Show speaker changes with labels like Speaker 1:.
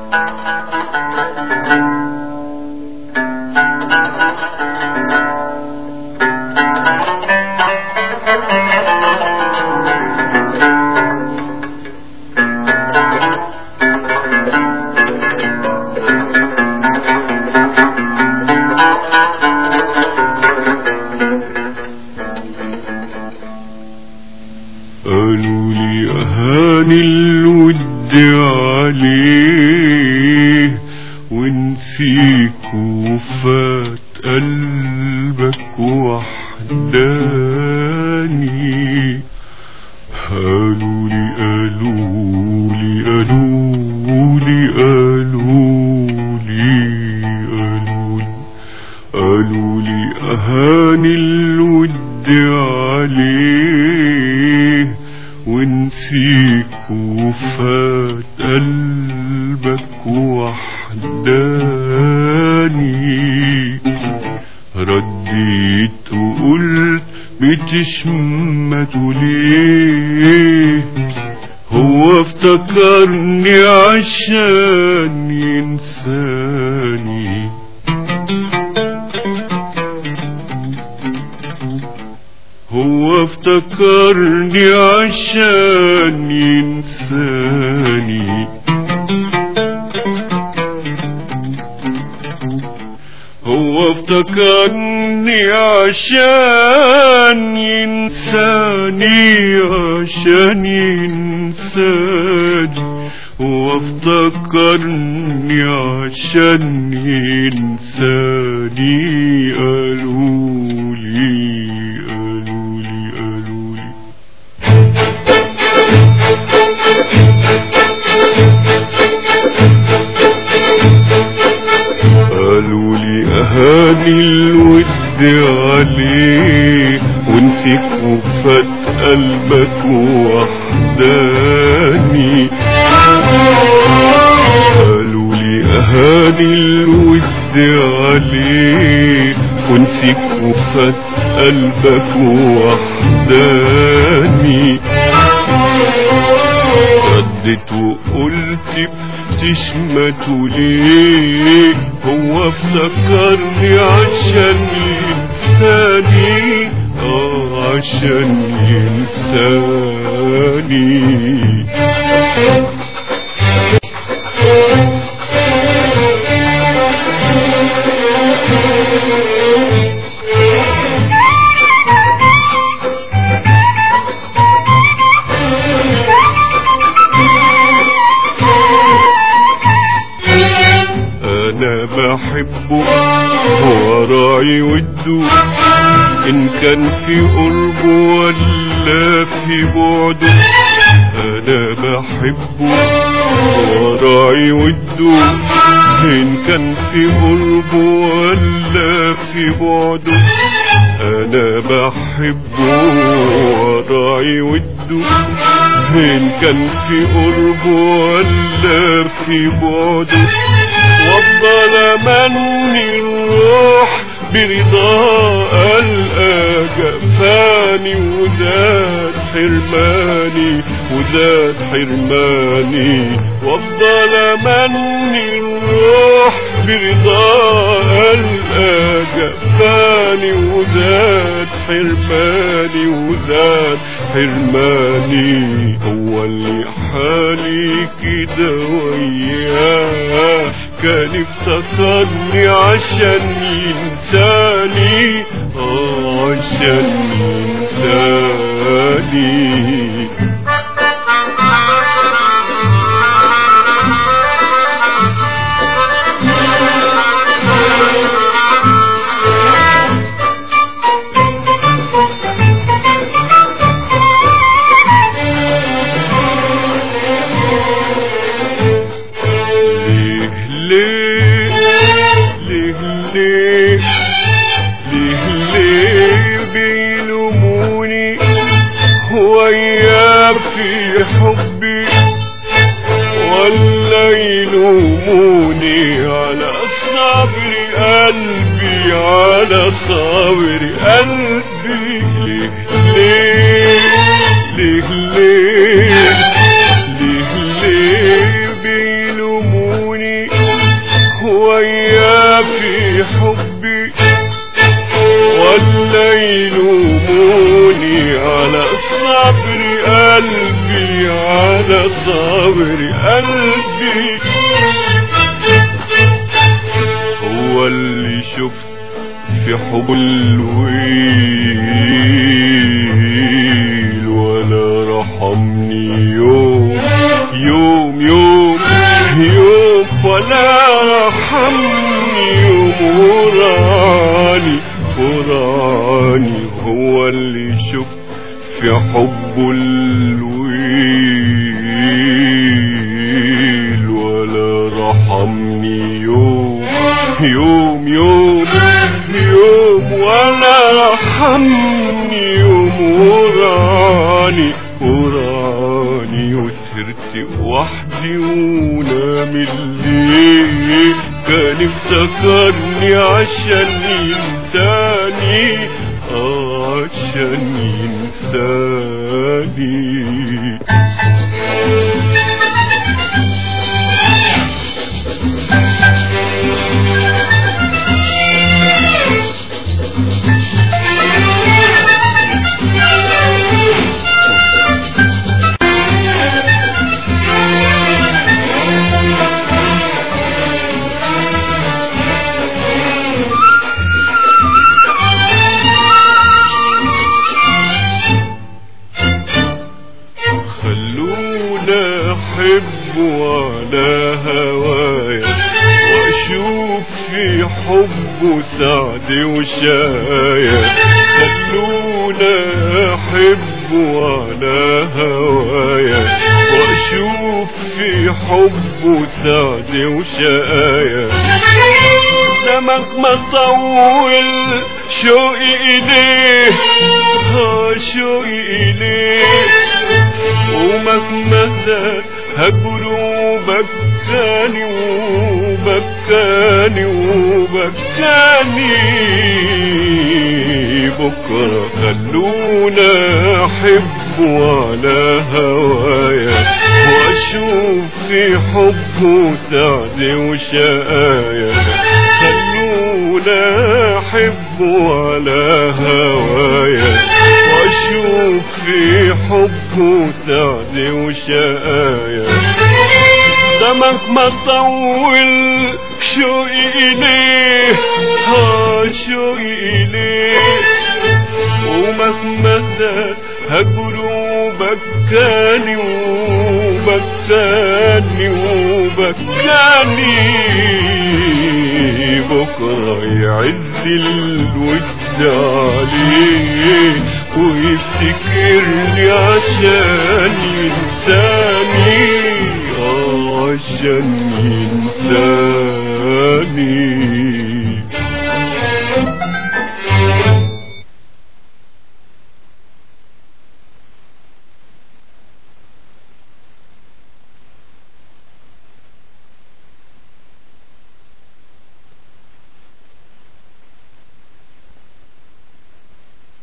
Speaker 1: قالوا لي أهان الود عليه ونسيك وفات قلبك وحداني. قالوا لي أهان الود عليه ونسيك وفات قلبك وحداني. رديت وقلت بتشمتوا ليه؟ هو افتكرني عشان ينساني. هو افتكرني عشان ينساني. هو افتكرني عشان ينساني، عشان ينساني. هو افتكرني عشان ينساني. قالولي أهاني الود عليه ونسيك وفات قلبك وحداني. قالوا لي أهاني الود عليه ونسيك وفات قلبك وحداني. ردت وقلت بتشمتوا ليه؟ هو افتكرني عشان ينساني، عشان ينساني. أنا بحبه وراعي وده، إن كان في قربه ولا في بعده. أنا بحبه وراعي وده، إن كان في قربه ولا في بعده. أنا بحبه وراعي وده، إن كان في قربه ولا في بعده. وافضل امني الروح برضا ألقى جفاني، وزاد حرماني وزاد حرماني. وافضل امني الروح برضا ألقى جفاني، وزاد حرماني وزاد حرماني. هو اللي حالي كده وياه، كان افتكرني عشان ينساني، عشان ينساني. بيلوموني وياك في حبي، ولا يلوموني على صبر قلبي، على صبر قلبي. ليه بيلوموني قلبي على صبر قلبي. هو اللي شفت في حب الويل ولا رحمني يوم يوم يوم يوم، ولا رحمني يوم وراني وراني. هو اللي شفت في حب الويل ولا رحمني يوم يوم يوم يوم، ولا رحمني يوم وراني وراني. وسهرت وحدي ونام الليل، كان افتكرني عشان ينساني عشان ينساني. أحب على هوايا وأشوف في حبه سعد وشايا. خلونا أحب على هوايا وأشوف في حبه سعد وشايا. دمك ما طول شوقي إليه شوقي إليه، ومهما زاد هجره بكاني وبكاني وبكاني. بكرة خلونا أحب على هوايا وأشوف في حبه سعد وشقايا. خلونا أحب على هوايا وأشوف في حبه سعد وشقايا. دمك ما طول شوقي إليه شوقي إليه، ومهما زاد هجره بكاني وبكاني وبكاني. بكرة يعز الود عليه ويفتكرني عشان ينساني عشان ينساني.